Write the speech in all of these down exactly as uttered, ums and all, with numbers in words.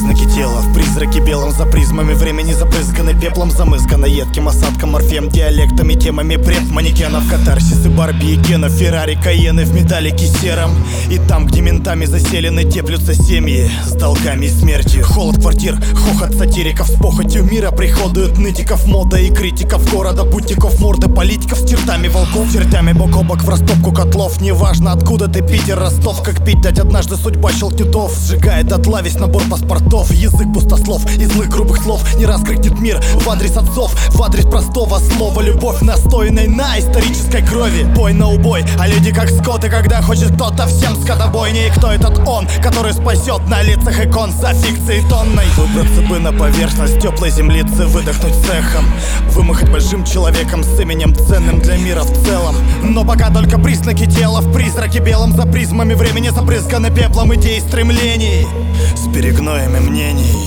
признаки тела в призраке белом, за призмами времени забрызганы пеплом, замызганы едким осадком, морфем, диалектами, темами пред манекенов, катарсисы Барби и Кена, Феррари, Каены в металлике сером. И там, где ментами заселены, теплются семьи с долгами и смертью. Холод квартир, хохот сатириков, с похотью мира приходуют нытиков, мода и критиков города, путников, морды политиков с чертами волков, чертями бок о бок в растопку котлов. Неважно откуда ты, Питер, Ростов, как пить дать однажды судьба щелкнетов сжигает дотла весь набор паспортов. Язык пустослов и злых грубых слов не раз крикнет мир в адрес отцов, в адрес простого слова. Любовь, настойной на исторической крови. Бой на убой, а люди как скоты, когда хочет кто-то всем скотобойней. И кто этот он, который спасет на лицах икон за фикцией тонной? Выбраться бы на поверхность теплой землицы, выдохнуть цехом, вымахать большим человеком с именем ценным для мира в целом. Но пока только признаки тела в призраке белом, за призмами времени забрызганы пеплом идей и стремлений, с перегноями мнений.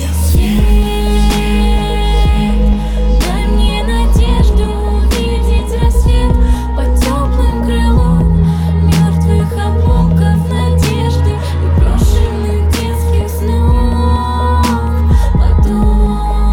Дай мне надежду увидеть рассвет под теплым крылом мертвых обломков надежды и брошенных детских снов. Потом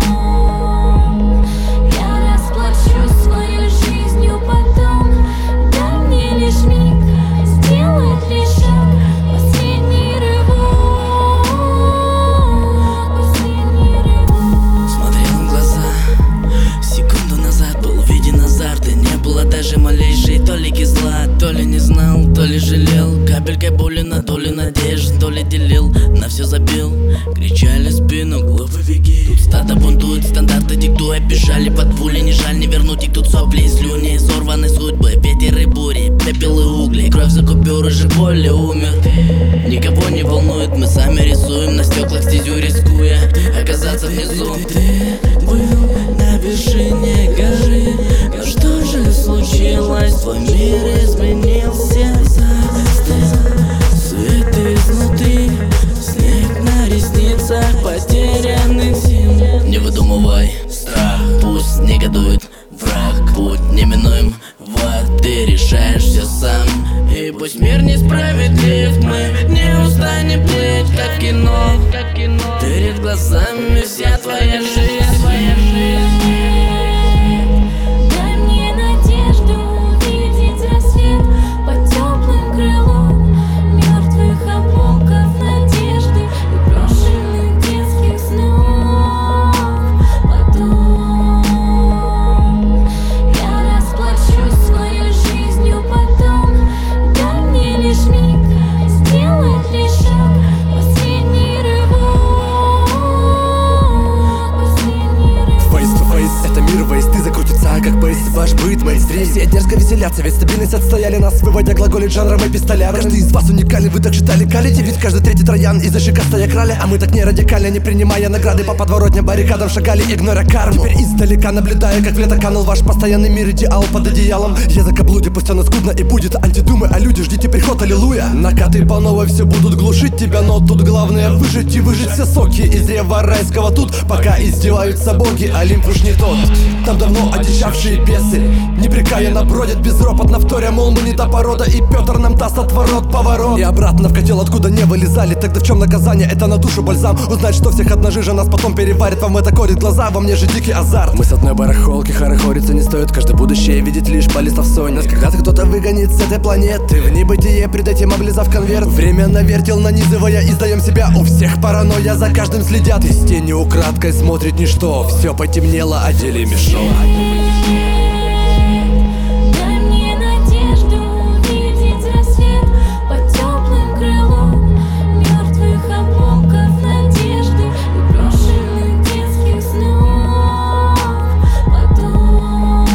я расплачусь своей жизнью, потом дай мне лишь миг сделать лишь шаг, последний рывок, последний рывок. Смотрел в глаза, секунду назад был виден азарт, и не было даже малейшей толики зла. То ли не знал, то ли жалел, капелькой боли на доли надежд, то ли делил, на все забил. Кричали в спину, глупый беги. Тут стадо бунтует, стандарты диктуя, бежали под пули, не жаль не вернуть их тут сопли и слюни, сорваны судьбы, ветер и бури, пепел и угли, кровь за купюры, же более умер. Никого не волнует, мы сами рисуем на стеклах стезю, рискуя оказаться внизу. Ты был на вершине горы, но что же случилось? Твой мир изменился, застыл свет изнутри, снег на ресницах, потерянных сил. Не выдумывай страх, пусть негодует враг, путь неминуем в ад, ты решаешь все сам. И пусть мир несправедлив, мы не устанем плыть, как кино, как кино. Перед глазами вся твоя жизнь, твоя жизнь. Дай мне надежду увидеть рассвет под теплым крылом мертвых обломков надежды и брошенных детских снов. Потом я расплачусь своей жизнью, потом дай мне лишь миг сделать лишь шаг, последний рывок, последний рывок. Face to face, это мир вейс, ты закрутится, как бейс. Ваш быт, мейнстрим, все дерзко веселятся, ведь стабильность отстояли нас, выводя глаголит жанром и пистоля. Каждый из вас уникален, вы так читали калите, ведь каждый третий троян из-за шикастая краля. А мы так не радикально, не принимая награды, по подворотням баррикадам шагали, игноря карму. Теперь издалека наблюдая, как в лето канул ваш постоянный мир, идеал под одеялом. Язык о блуде, пусть оно скудно и будет антидумы, а люди, ждите приход, аллилуйя. Накаты по новой все будут глушить тебя, но тут главное выжить и выжить все соки из древа райского. Тут пока издеваются боги, Олимп уж не тот. Там давно одичавшие бесы непрекаянно бродят безропотно, вторя, мол, мы не та порода, и Петр нам даст отворот, поворот. И обратно в котел, откуда не вылезали. Тогда в чем наказание? Это на душу бальзам. Узнать, что всех одна жижа нас потом переварит. Вам это корит глаза, во мне же дикий азарт. Мы с одной барахолки хорохориться не стоит. Каждое будущее видит лишь баллистов сон. Нас когда-то кто-то выгонит с этой планеты в небытие, пред этим облизав конверт. Время навертел, нанизывая, издаем себя. У всех паранойя, за каждым следят. Из тени украдкой смотрит ничто. Все потемнело, одели мешок. Дай мне надежду увидеть рассвет под теплым крылом мертвых обломков надежды и брошенных детских снов. Потом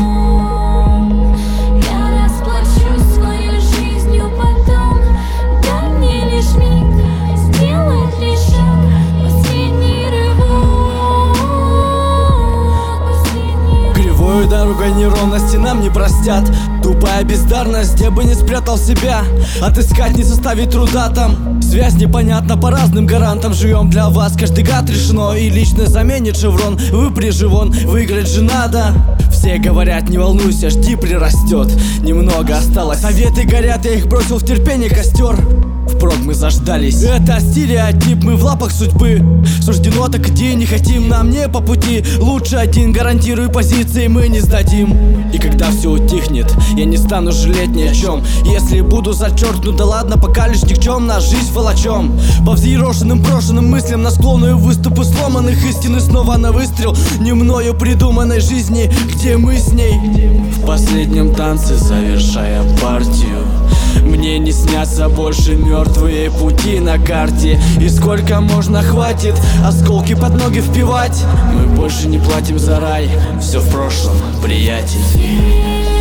я расплачусь своей жизнью, потом дай мне лишь миг сделать лишь шаг, последний рывок, последний рывок. Кривой дорогой неровности нам не простят. Тупая бездарность, где бы не спрятал себя. Отыскать не составит труда там. Связь непонятна по разным гарантам. Живем для вас, каждый гад решено. И лично заменит шеврон, выпряжи вон, выиграть же надо. Все говорят, не волнуйся, жди, прирастет. Немного осталось, советы горят, я их бросил в терпение костер. впрок мы заждались. Это стереотип, мы в лапах судьбы. Суждено так иди, не хотим, нам не по пути. Лучше один, гарантирую позиции, мы не сдадим. И когда все утихнет, я не стану жалеть ни о чем. Если буду зачеркнут, да ладно, пока лишь никчемна жизнь волочем. По взъерошенным брошенным мыслям на склонную выступы сломанных истины снова на выстрел не мною придуманной жизни, где мы с ней. В последнем танце завершаем партию. Мне не снятся больше мертвые пути на карте. И сколько можно хватит осколки под ноги впивать. Мы больше не платим за рай, все в прошлом, приятель.